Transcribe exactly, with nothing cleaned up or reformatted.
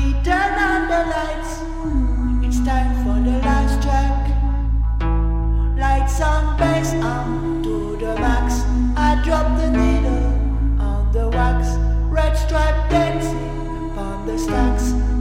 we turn on the lights. It's time for the last track. Lights on, bass on to the max. I drop the needle on the wax. Red stripe dancing upon the stacks.